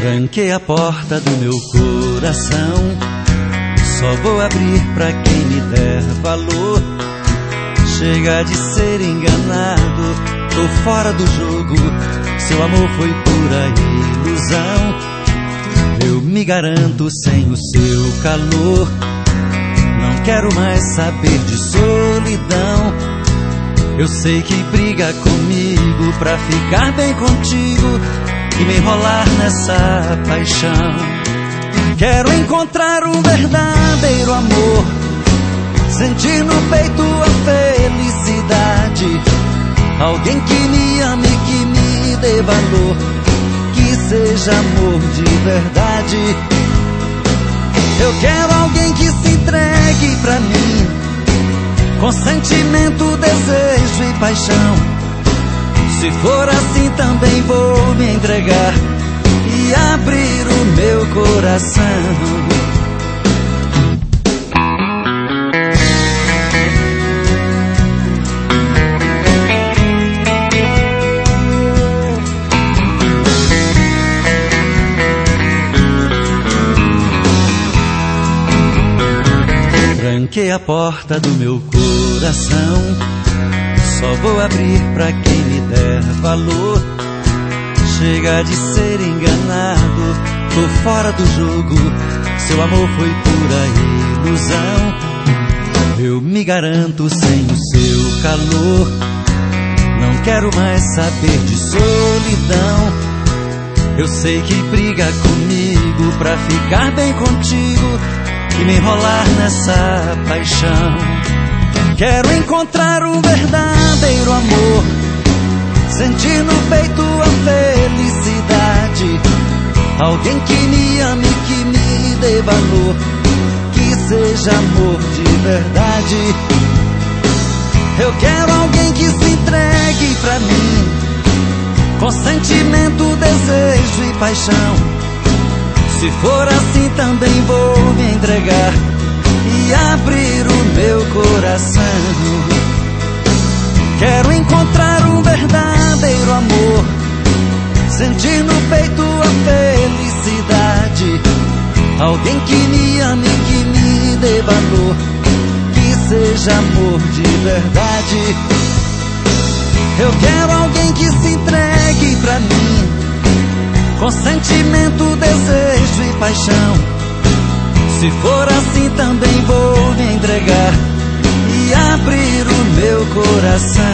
Tranquei a porta do meu coração, só vou abrir pra quem me der valor. Chega de ser enganado, tô fora do jogo, seu amor foi pura ilusão. Eu me garanto sem o seu calor, não quero mais saber de solidão. Eu sei que briga comigo pra ficar bem contigo e me enrolar nessa paixão. Quero encontrar um verdadeiro amor, sentir no peito a felicidade, alguém que me ame, que me dê valor, que seja amor de verdade. Eu quero alguém que se entregue pra mim, com sentimento, desejo e paixão. Se for assim também vou me entregar e abrir o meu coração. Tranquei a porta do meu coração, só vou abrir pra quem me der valor. Chega de ser enganado, tô fora do jogo, seu amor foi pura ilusão. Eu me garanto sem o seu calor, não quero mais saber de solidão. Eu sei que briga comigo pra ficar bem contigo e me enrolar nessa paixão. Quero encontrar um verdadeiro amor, sentir no peito a felicidade, alguém que me ame, que me dê valor, que seja amor de verdade. Eu quero alguém que se entregue pra mim, com sentimento, desejo e paixão. Se for assim também vou me entregar e abrir o meu coração. Quero encontrar um verdadeiro amor, sentir no peito a felicidade, alguém que me ame, que me dê valor, que seja amor de verdade. Eu quero alguém que se entregue pra mim, com sentimento, desejo e paixão. Se for assim também vou me entregar e abrir o meu coração.